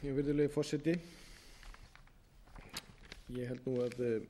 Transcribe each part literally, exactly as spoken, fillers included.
Virðulegi forseti, ég held nú að uh,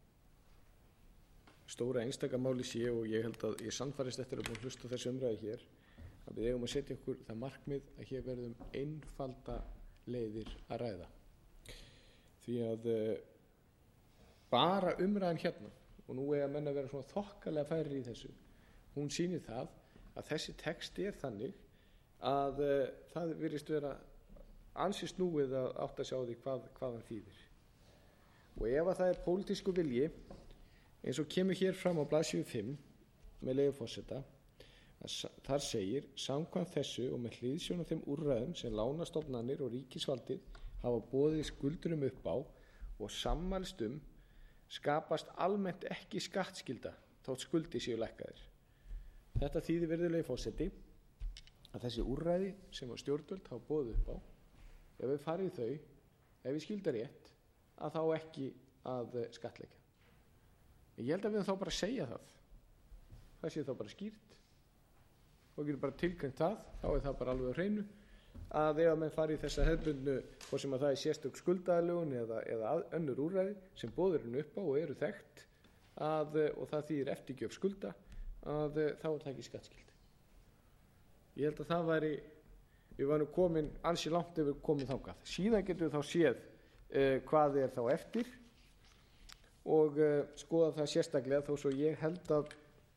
stóra einstaka máli sé og ég held að ég sannfærist eftir að búin að hlusta þessu umræði hér að við eigum að setja okkur það markmið að hér verðum einfalda leiðir að ræða. Því að uh, bara umræðan hérna, og nú eiga menn að vera svona þokkalega færir í þessu, hún sýnir það að þessi texti er þannig að uh, það virðist vera ansi snúið að átta að sjá því hvað, hvað hann þýðir. Og ef að það er pólitísku vilji, eins og kemur hér fram á blaðsíðu fimm með leyfi forseta, þar segir, samkvæmt þessu og með hliðsjón af þeim úrræðum sem lánastofnanir og ríkisvaldið hafa boðið skuldurum upp á og sammælst um, skapast almennt ekki skattskylda þótt skuldi séu lækkaðir. Þetta þýðir, virðulegi forseti, að þessi úrræði sem stjórnvöld hafa boðið upp á, ef við farið þau, ef við skildar rétt, að þá ekki að skattleggja. Ég held að við þá bara að segja það. Það sé þá bara skýrt. Og við getum bara tilkynnt það, þá er það bara alveg á hreinu, að ef menn farið þessa hefðbundnu, hvort sem að það er sérstök skuldaaðlögun eða, eða önnur úrræði sem boðurinn upp á og eru þekkt, að, og það þýðir eftirgjöf skulda, að þá er það ekki skattskyld. Ég held að það væri, við varum komin ansi langt ef við komum þangað. Síðan getum við þá séð uh, hvað er þá eftir og uh, skoða það sérstaklega þó svo ég held að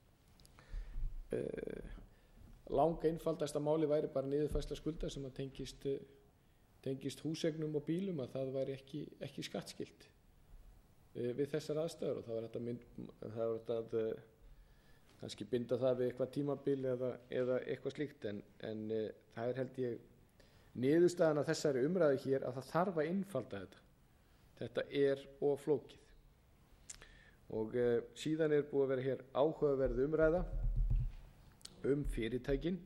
uh, langa einfaldasta máli væri bara niðurfærsla skulda sem að tengist, uh, tengist húseignum og bílum, að það væri ekki, ekki skattskylt uh, við þessar aðstæður, og það var þetta mynd, það var þetta að uh, kannski binda það við eitthvað tímabil eða, eða eitthvað slíkt, en, en uh, það er held ég niðurstaðan að þessari umræðu hér að það þarf að einfalda þetta. Þetta er of flókið. Og uh, síðan er búið að vera hér áhugaverð umræða um fyrirtækin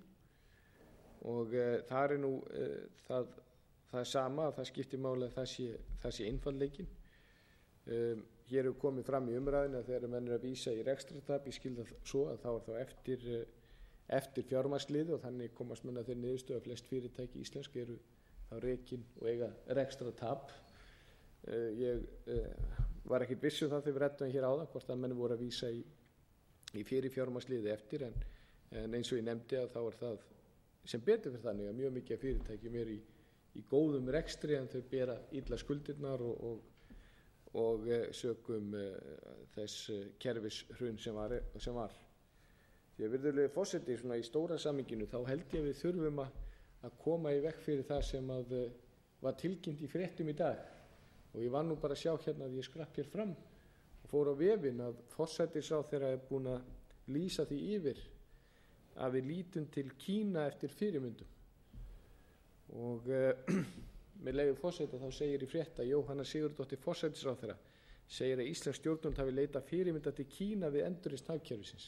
og uh, það er nú uh, það, það er sama að það skiptir máli að það sé, það sé einfaldleikin. Um, hér hefur komið fram í umræðinu að þegar menn er að vísa í rekstratap, ég skil það svo að þá er þá eftir, eftir fjármagnsliði, og þannig komast menn að þeir niðurstöðu að flest fyrirtæki íslensk eru þá rekin og eiga rekstratap. Uh, ég uh, var ekkert viss um það þegar við ræddum hér áðan hvort að menn voru að vísa í, í fyrir fjármagnsliði eftir, en, en eins og ég nefndi að þá er það sem betur fyrir þannig að mjög mikið af fyrirtækjum eru í, í góðum rekstri en þau bera illa skuldirnar og, og og sökum þess kerfishrun sem var. Sem var. Því að virðulegi forseti, svona í stóra samhenginu, þá held ég að við þurfum að, að koma í veg fyrir það sem að var tilkynnt í fréttum í dag. Og ég var nú bara að sjá hérna að ég skrapp hér fram og fór á vefinn að forsætisráðherra er búin að lýsa því yfir að við lítum til Kína eftir fyrirmyndum. Og uh, með leyfi forseta þá segir í frétta Jóhanna Sigurðardóttir forsætisráðherra segir að íslensk stjórnvöld hafi leitað fyrirmynda til Kína við endurreisn hagkerfisins.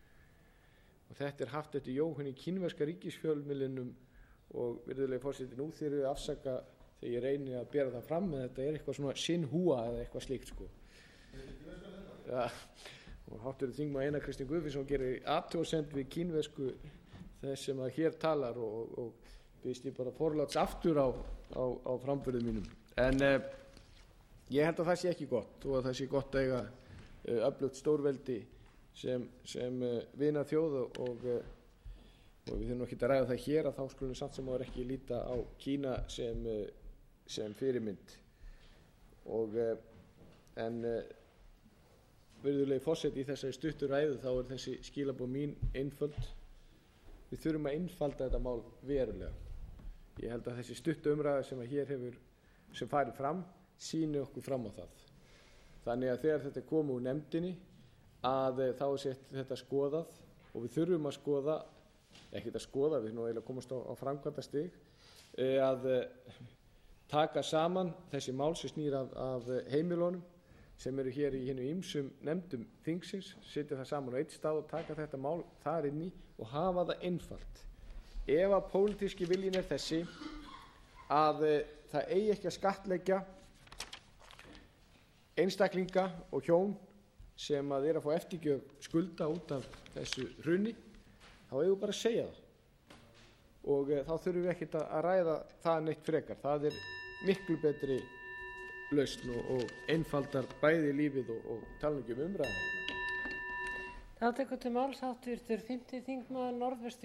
Og þetta er haft eftir Jóhann í kínverska ríkisfjölmiðlinum og virðulegi forseti, nú þurfum við að afsaka þegar ég reyni að bera það fram, en þetta er eitthvað svona sinnhúa eða eitthvað slíkt sko. Ja, og háttvirtur þingmaður Einar Kristinn Guðfinnsson gerir athugasemd við kínversku þess sem að hér talar og, og býðst ég bara forláts aftur á, á, á framburðum mínum. En uh, ég held að það sé ekki gott og að það sé gott að eiga uh, öflugt stórveldi sem, sem uh, vina þjóð og, og, uh, og við þurfum ekki að ræða það hér að þá skulum samt sem áður ekki líta á Kína sem, uh, sem fyrirmynd. Og, uh, en uh, virðulegi forseti, í þessari stuttu ræðu þá er þessi skilaboð mín einföld. Við þurfum að einfalda þetta mál verulega. Ég held að þessi stuttu umræða sem að hér hefur, sem farið fram, sýni okkur fram á það. Þannig að þegar þetta kom úr nefndinni, að þá er sett þetta skoðað og við þurfum að skoða, ekkert að skoða, við þurfum að komast á, á framkvæmdastig, að taka saman þessi mál sem snýr af, af heimilunum, sem eru hér í hinu ýmsum nefndum þingsins, setja það saman á eitt stað og taka þetta mál þar inn í og hafa það einfalt. Ef að pólitíski viljinn er þessi að uh, það eigi ekki að skattleggja einstaklinga og hjón sem að er að fá eftirgjöf skulda út af þessu hruni, þá eigum við bara að segja það. Og uh, þá þurfum við ekkert að ræða það neitt frekar. Það er miklu betri lausn og, og einfaldar bæði lífið og, og tala ekki um umræðina. þá tekur til máls háttvirtur fimmti þingmaður Norðvesturkjördæmis